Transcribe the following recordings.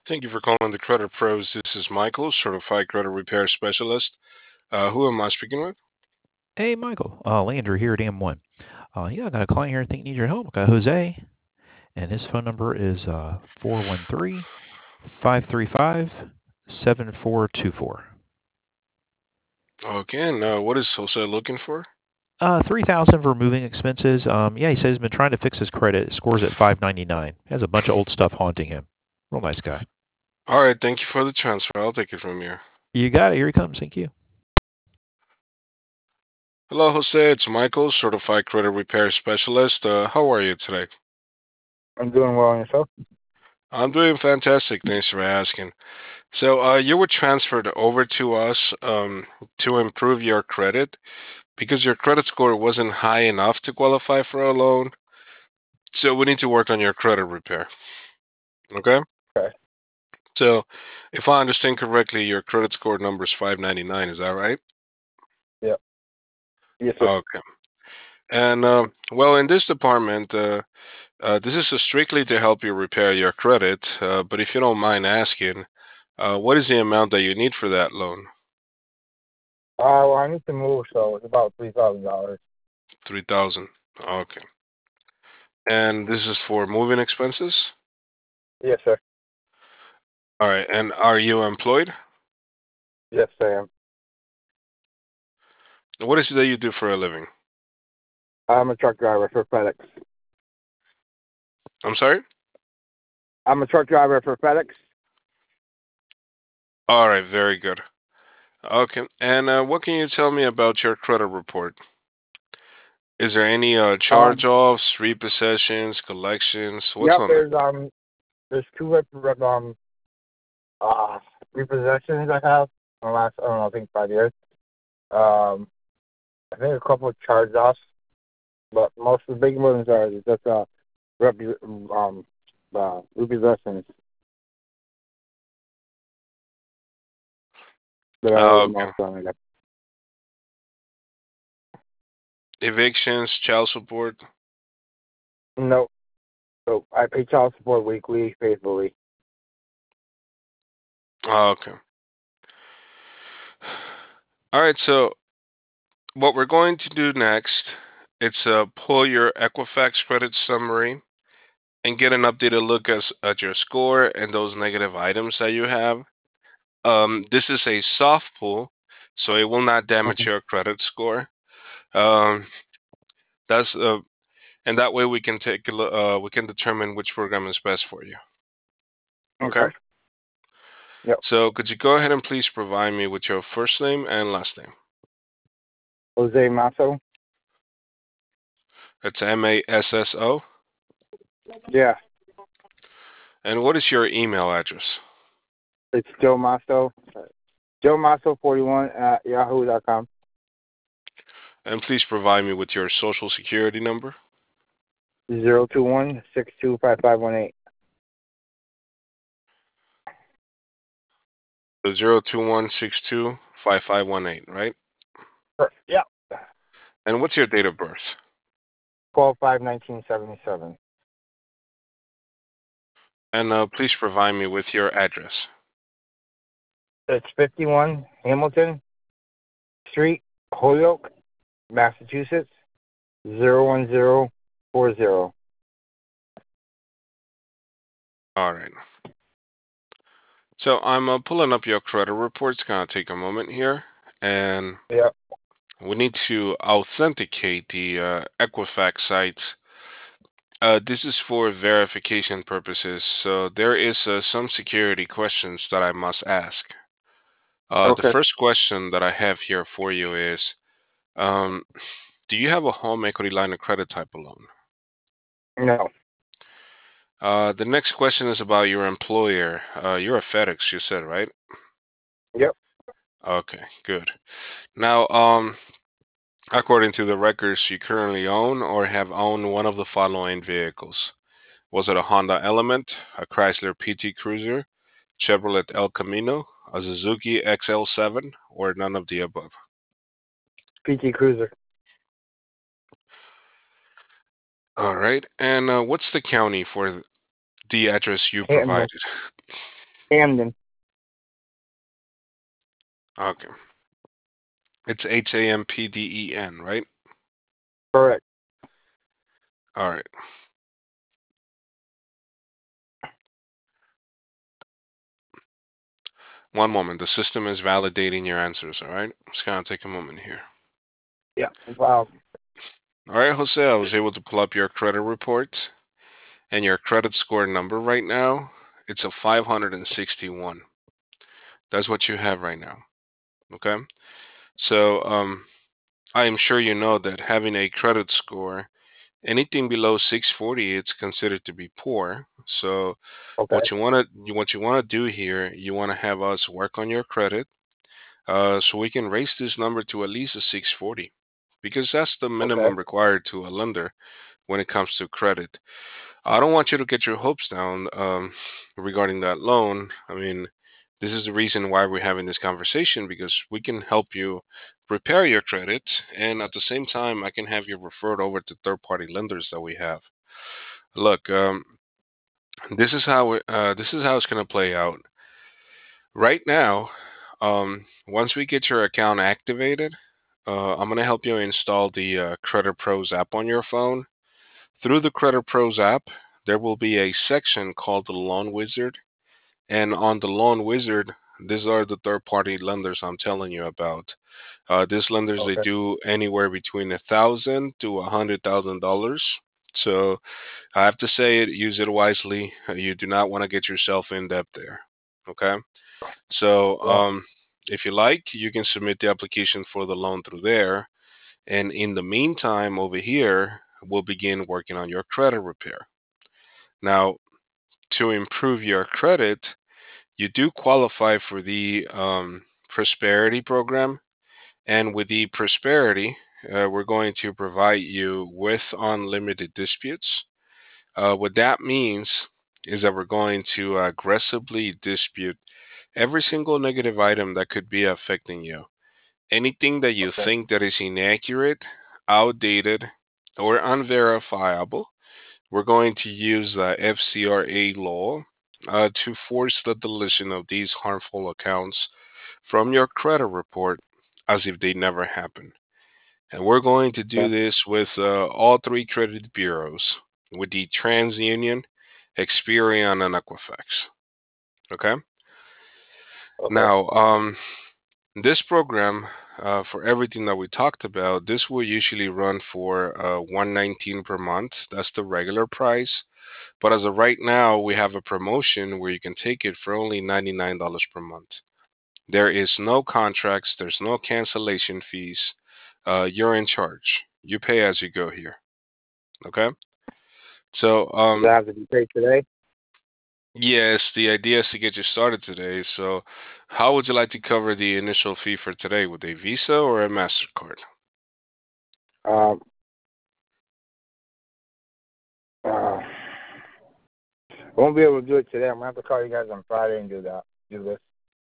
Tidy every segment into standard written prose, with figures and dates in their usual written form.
Thank you for calling the Credit Pros. This is Michael, certified credit repair specialist. Who am I speaking with? Hey, Michael. Landry here at M1. Yeah, I got a client here I think needs your help. Got Jose, and his phone number is 413 Okay, and what is Jose looking for? 3,000 for moving expenses. Yeah, he says he's been trying to fix his credit. Scores at 599. Has a bunch of old stuff haunting him. Real nice guy. All right, thank you for the transfer. I'll take it from here. You got it. Here he comes. Thank you. Hello, Jose. It's Michael, certified credit repair specialist. How are you today? I'm doing well, and yourself? I'm doing fantastic. Thanks for asking. So, you were transferred over to us to improve your credit because your credit score wasn't high enough to qualify for a loan. So, we need to work on your credit repair. Okay? Okay. So, if I understand correctly, your credit score number is 599. Is that right? Yep. Yes, sir. Okay. And well, in this department, this is strictly to help you repair your credit. But if you don't mind asking, what is the amount that you need for that loan? Well, I need to move, so it's about $3,000. 3,000. Okay. And this is for moving expenses? Yes, sir. All right. And are you employed? Yes, I am. What is it that you do for a living? I'm a truck driver for FedEx. I'm sorry? I'm a truck driver for FedEx. All right. Very good. Okay. And what can you tell me about your credit report? Is there any Um, charge-offs, repossessions, collections? What's yep. on there? There's two uh repossessions I have in the last, I don't know, I think 5 years. Um, I think a couple of charge-offs, but most of the big ones are just repossessions that I owe the Okay. most on. I guess. Evictions, child support. No, so I pay child support weekly, faithfully. Okay. All right. So what we're going to do next, it's pull your Equifax credit summary and get an updated look at your score and those negative items that you have. This is a soft pull, so it will not damage Mhm. your credit score. Um, that's and that way we can take a look, we can determine which program is best for you. Okay. Okay. Yep. So could you go ahead and please provide me with your first name and last name? Jose Masso. It's Masso. Yeah. And what is your email address? It's Joe Masso. Joe Masso 41 at yahoo.com. And please provide me with your social security number. 021-625518. 021625518, right? Yeah. And what's your date of birth? 12/5/1977. And please provide me with your address. It's 51 Hamilton Street, Holyoke, Massachusetts, 01040. All right. So I'm pulling up your credit report. It's gonna take a moment here, and Yep. we need to authenticate the Equifax site. This is for verification purposes, so there is some security questions that I must ask. The Okay. first question that I have here for you is, um, do you have a home equity line of credit type of loan? No. The next question is about your employer. You're a FedEx, you said, right? Yep. Okay, good. Now, according to the records, you currently own or have owned one of the following vehicles. Was it a Honda Element, a Chrysler PT Cruiser, Chevrolet El Camino, a Suzuki XL7, or none of the above? PT Cruiser. All right. And what's the county for the address you Hamden. provided? Hamden. Okay. It's HAMPDEN, right? Correct. All right. One moment. The system is validating your answers, all right? It's going to take a moment here. Yeah. Wow. All right, Jose, I was able to pull up your credit report and your credit score number right now. It's a 561. That's what you have right now. Okay. So, I am sure you know that having a credit score, anything below 640, it's considered to be poor. So, Okay. what you want to do here, you want to have us work on your credit, so we can raise this number to at least a 640, because that's the Okay. minimum required to a lender when it comes to credit. I don't want you to get your hopes down, regarding that loan. I mean, this is the reason why we're having this conversation, because we can help you repair your credit, and at the same time, I can have you referred over to third-party lenders that we have. Look, this is how it's going to play out. Right now, once we get your account activated, I'm going to help you install the Credit Pros app on your phone. Through the Credit Pros app, there will be a section called the Loan Wizard. And on the Loan Wizard, these are the third party lenders I'm telling you about. These lenders, they Okay. do anywhere between $1,000 to $100,000. So I have to say it, use it wisely. You do not want to get yourself in debt there. Okay. So Yeah. if you like, you can submit the application for the loan through there. And in the meantime, over here, we'll begin working on your credit repair. Now, to improve your credit, you do qualify for the Prosperity program. And with the Prosperity, we're going to provide you with unlimited disputes. What that means is that we're going to aggressively dispute every single negative item that could be affecting you. Anything that you Okay. think that is inaccurate, outdated, or unverifiable, we're going to use the FCRA law to force the deletion of these harmful accounts from your credit report as if they never happened. And we're going to do Okay. this with all three credit bureaus, with the TransUnion, Experian, and Equifax. Okay? Okay. Now, this program, for everything that we talked about, this will usually run for 119 per month. That's the regular price. But as of right now, we have a promotion where you can take it for only $99 per month. There is no contracts, there's no cancellation fees. You're in charge. You pay as you go here. Okay? So, Does that have to be paid today? yes, the idea is to get you started today. So, how would you like to cover the initial fee for today? With a Visa or a MasterCard? Um. Uh, I won't be able to do it today. I'm gonna have to call you guys on Friday and do that. Do this.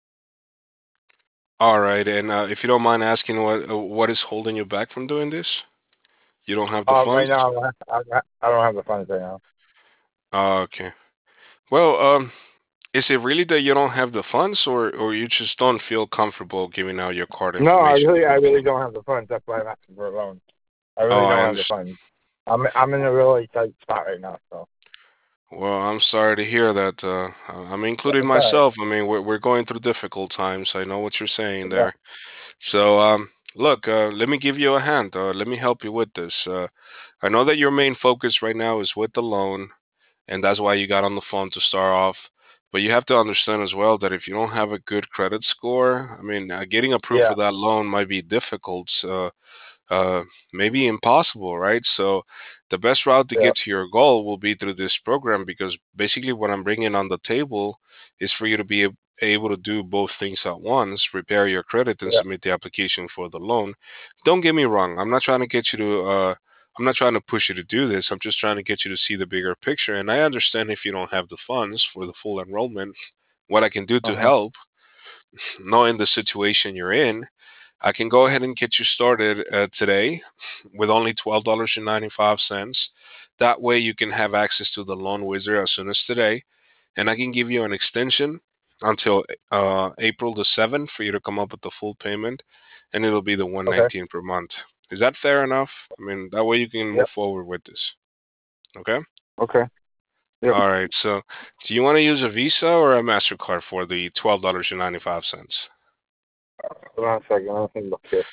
All right, and if you don't mind asking, what is holding you back from doing this? You don't have the Right funds? now, I don't have the funds right now. Okay. Well, is it really that you don't have the funds, or you just don't feel comfortable giving out your card No, information? I really don't have the funds. That's why I'm asking for a loan. I Oh, really I don't have the understand. funds. I'm in a really tight spot right now. So Well, I'm sorry to hear that. I'm including it's all right. myself. I mean, we're going through difficult times. I know what you're saying Yeah. there. So, look, let me give you a hand. Let me help you with this. I know that your main focus right now is with the loan, and that's why you got on the phone to start off. But you have to understand as well that if you don't have a good credit score, I mean, getting approved Yeah. for that loan might be difficult. Uh, Maybe impossible, right? So the best route to Yeah. get to your goal will be through this program, because basically what I'm bringing on the table is for you to be able to do both things at once: repair your credit and Yeah. submit the application for the loan. Don't get me wrong. I'm not trying to get you to. I'm not trying to push you to do this. I'm just trying to get you to see the bigger picture. And I understand if you don't have the funds for the full enrollment, what I can do to Uh-huh. help, knowing the situation you're in, I can go ahead and get you started today with only $12.95. That way, you can have access to the Loan Wizard as soon as today, and I can give you an extension until April the 7th for you to come up with the full payment, and it'll be the Okay. 119 per month. Is that fair enough? I mean, that way you can Yep. move forward with this. Okay. Okay. Yep. All right. So, do you want to use a Visa or a Mastercard for the $12.95? Hold on a second. Let me look here.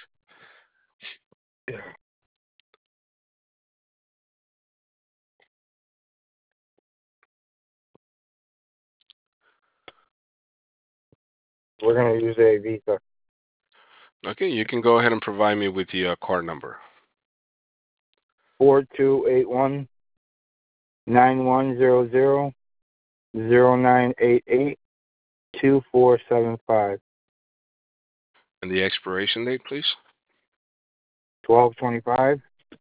We're gonna use a Visa. Okay, you can go ahead and provide me with the card number. 4281-9100-0988-2475. And the expiration date, please. 1225.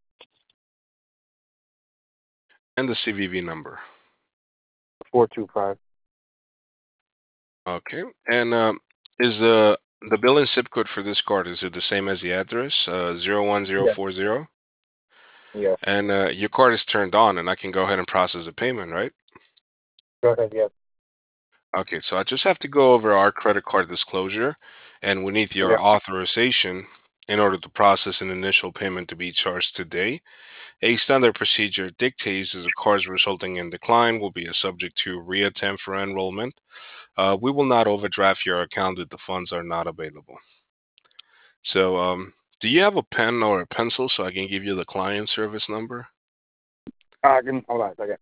And the CVV number. 425. Okay. And is the billing zip code for this card, is it the same as the address? 01040? Yes. And your card is turned on, and I can go ahead and process the payment, right? Go ahead. Yes. Okay, so I just have to go over our credit card disclosure, and we need your Yep. authorization in order to process an initial payment to be charged today. A standard procedure dictates that the cards resulting in decline will be subject to reattempt for enrollment. We will not overdraft your account if the funds are not available. So, do you have a pen or a pencil so I can give you the client service number? I can hold on a second.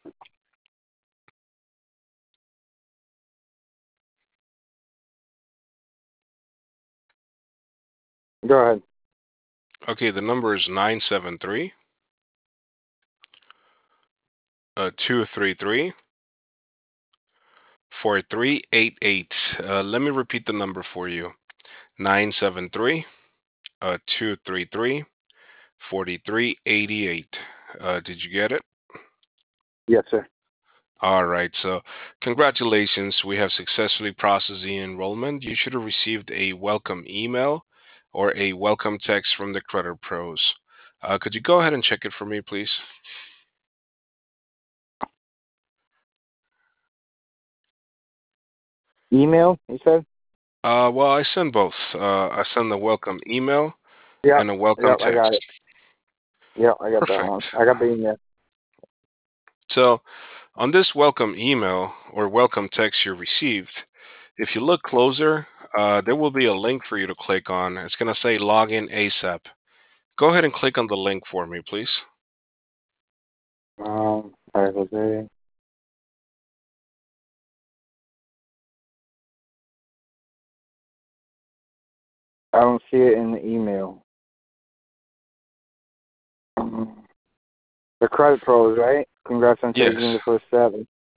Go ahead. Okay, the number is 973 233 4388. Let me repeat the number for you. 973 233 4388. Did you get it? Yes, sir. All right, so congratulations. We have successfully processed the enrollment. You should have received a welcome email or a welcome text from the Credit Pros. Could you go ahead and check it for me, please? Email, you said? Well, I send both. I send a welcome email Yep. and a welcome Yep, I got it. text. Yep, I got that one. Perfect. I got the email. So, on this welcome email or welcome text you received, if you look closer, there will be a link for you to click on. It's going to say login ASAP. Go ahead and click on the link for me, please. All right, Jose. I don't see it in the email. The Credit Pros, right? Congrats on taking Yes. the first step.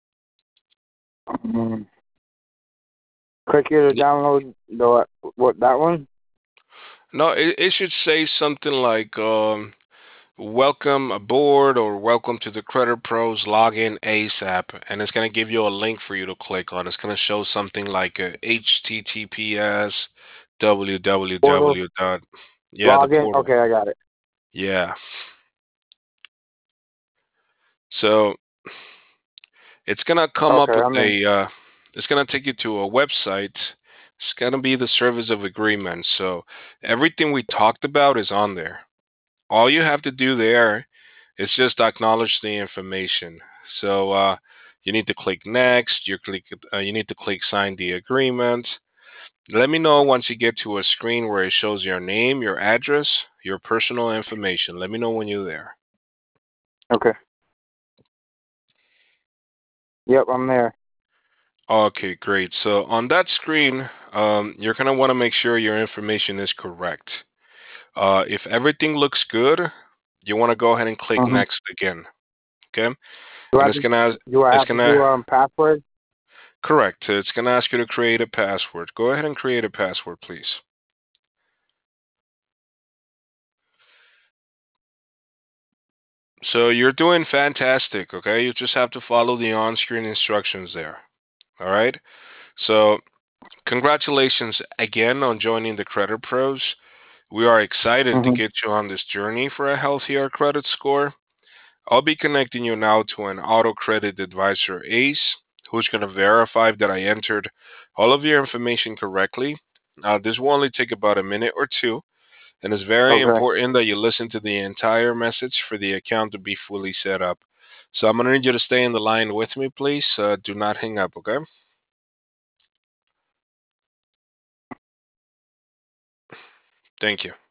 Mhm. Click here to Y- download the what that one? No, it should say something like welcome aboard or welcome to the Credit Pros login ASAP. And it's going to give you a link for you to click on. It's going to show something like HTTPS Portal www dot. Yeah, the login. portal. Okay, I got it. Yeah. So it's gonna come Okay, up with I'm in. a. It's gonna take you to a website. It's gonna be the service of agreement. So everything we talked about is on there. All you have to do there is just acknowledge the information. So you need to click next. You need to click sign the agreement. Let me know once you get to a screen where it shows your name, your address, your personal information. Let me know when you're there. Okay. Yep, I'm there. Okay, great. So on that screen, you're gonna want to make sure your information is correct. If everything looks good, you want to go ahead and click Mm-hmm. next again. Okay, Do I and have to, do I it's have to do gonna password? correct. It's gonna ask you to create a password. Go ahead and create a password, please. So you're doing fantastic. Okay, you just have to follow the on-screen instructions there. All right. So congratulations again on joining the Credit Pros. We are excited to Mm-hmm. get you on this journey for a healthier credit score. I'll be connecting you now to an auto credit advisor, Ace, who's going to verify that I entered all of your information correctly. This will only take about a minute or two, and it's very Okay. important that you listen to the entire message for the account to be fully set up. So I'm going to need you to stay in the line with me, please. Do not hang up, okay? Thank you.